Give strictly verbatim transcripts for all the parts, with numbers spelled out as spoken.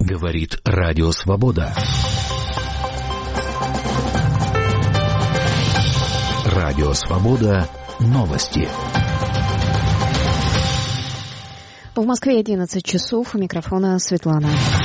Говорит Радио Свобода. Радио Свобода. Новости. В Москве одиннадцать часов. У микрофона Светлана.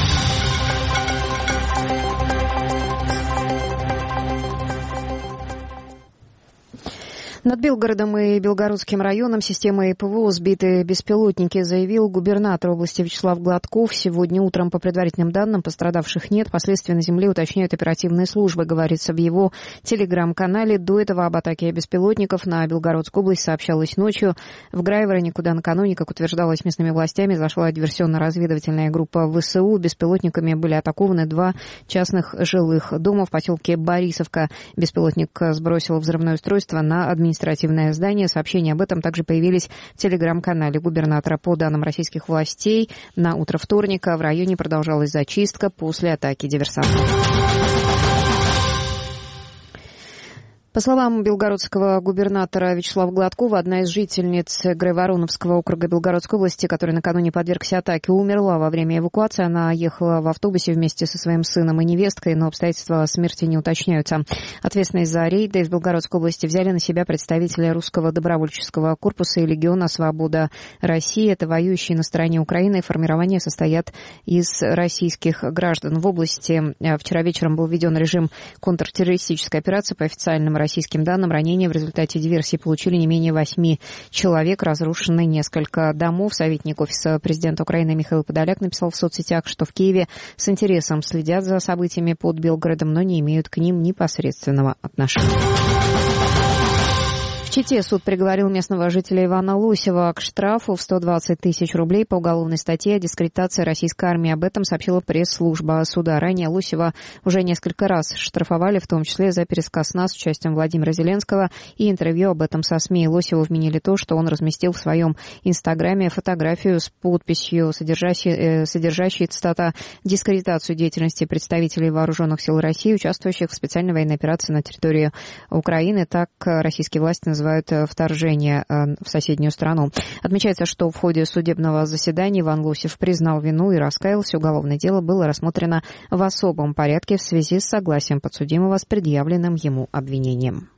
Над Белгородом и Белгородским районом системой ПВО сбиты беспилотники, заявил губернатор области Вячеслав Гладков. Сегодня утром, по предварительным данным, пострадавших нет. Последствия на земле уточняют оперативные службы, говорится в его телеграм-канале. До этого об атаке беспилотников на Белгородскую область сообщалось ночью. В Грайвороне, куда накануне, как утверждалось местными властями, зашла диверсионно-разведывательная группа ВСУ. Беспилотниками были атакованы два частных жилых дома в поселке Борисовка. Беспилотник сбросил взрывное устройство на администрацию. Административное здание. Сообщения об этом также появились в телеграм-канале губернатора. По данным российских властей, на утро вторника в районе продолжалась зачистка после атаки диверсантов. По словам белгородского губернатора Вячеслава Гладкова, одна из жительниц Грайвороновского округа Белгородской области, которая накануне подвергся атаке, умерла во время эвакуации. Она ехала в автобусе вместе со своим сыном и невесткой, но обстоятельства смерти не уточняются. Ответственность за рейды в Белгородской области взяли на себя представители Русского добровольческого корпуса и Легиона «Свобода России». Это воюющие на стороне Украины. Формирование состоят из российских граждан. В области вчера вечером был введен режим контртеррористической операции. По официальным российским данным, ранения в результате диверсии получили не менее восьми человек. Разрушены несколько домов. Советник Офиса президента Украины Михаил Подоляк написал в соцсетях, что в Киеве с интересом следят за событиями под Белгородом, но не имеют к ним непосредственного отношения. В Чите суд приговорил местного жителя Ивана Лосева к штрафу в сто двадцать тысяч рублей по уголовной статье о дискредитации российской армии. Об этом сообщила пресс-служба суда. Ранее Лосева уже несколько раз штрафовали, в том числе за пересказ СНА с участием Владимира Зеленского и интервью об этом со СМИ. Лосеву вменили то, что он разместил в своем инстаграме фотографию с подписью, содержащей, э, содержащей, цитата, «дискредитацию деятельности представителей вооруженных сил России, участвующих в специальной военной операции на территории Украины». Так российские власти называют вторжение в соседнюю страну. Отмечается, что в ходе судебного заседания Иван Лосев признал вину и раскаялся. Уголовное дело было рассмотрено в особом порядке в связи с согласием подсудимого с предъявленным ему обвинением.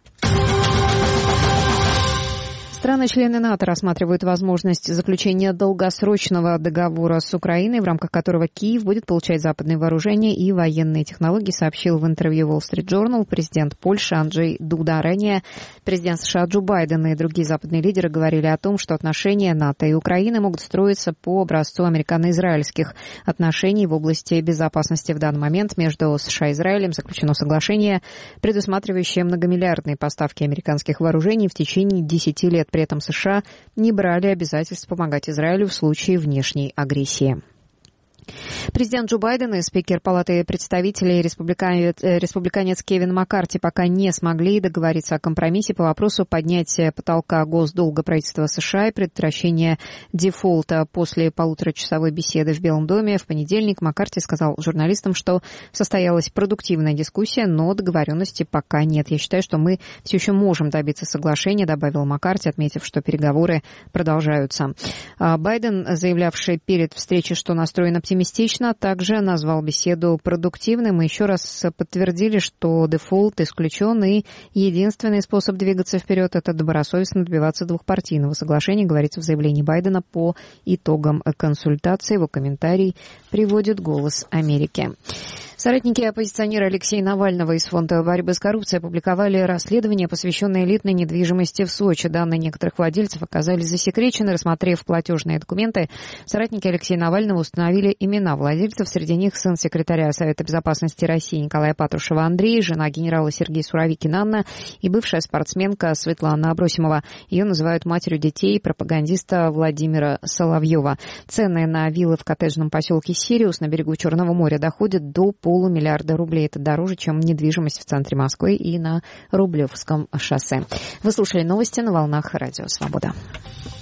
Страны-члены НАТО рассматривают возможность заключения долгосрочного договора с Украиной, в рамках которого Киев будет получать западные вооружения и военные технологии, сообщил в интервью Wall Street Journal президент Польши Анджей Дуда. Ранее президент США Джо Байден и другие западные лидеры говорили о том, что отношения НАТО и Украины могут строиться по образцу американо-израильских отношений в области безопасности. В данный момент между США и Израилем заключено соглашение, предусматривающее многомиллиардные поставки американских вооружений в течение десяти лет. При этом США не брали обязательств помогать Израилю в случае внешней агрессии. Президент Джо Байден и спикер Палаты представителей республиканец, республиканец Кевин Маккарти пока не смогли договориться о компромиссе по вопросу поднятия потолка госдолга правительства США и предотвращения дефолта. После полуторачасовой беседы в Белом доме в понедельник Маккарти сказал журналистам, что состоялась продуктивная дискуссия, но договоренности пока нет. «Я считаю, что мы все еще можем добиться соглашения», добавил Маккарти, отметив, что переговоры продолжаются. Байден, заявлявший перед встречей, что настроен оптимистично, также назвал беседу продуктивным и еще раз подтвердили, что дефолт исключен и единственный способ двигаться вперед – это добросовестно добиваться двухпартийного соглашения, говорится в заявлении Байдена по итогам консультации. Его комментарий приводит «Голос Америки». Соратники оппозиционера Алексея Навального из Фонда борьбы с коррупцией опубликовали расследование, посвященное элитной недвижимости в Сочи. Данные некоторых владельцев оказались засекречены. Рассмотрев платежные документы, соратники Алексея Навального установили имена владельцев. Среди них сын секретаря Совета безопасности России Николая Патрушева Андрей, жена генерала Сергея Суровикина Анна и бывшая спортсменка Светлана Абросимова. Ее называют матерью детей пропагандиста Владимира Соловьева. Цены на виллы в коттеджном поселке Сириус на берегу Черного моря доходят до полумиллиарда рублей. Это дороже, чем недвижимость в центре Москвы и на Рублевском шоссе. Вы слушали новости на волнах Радио Свобода.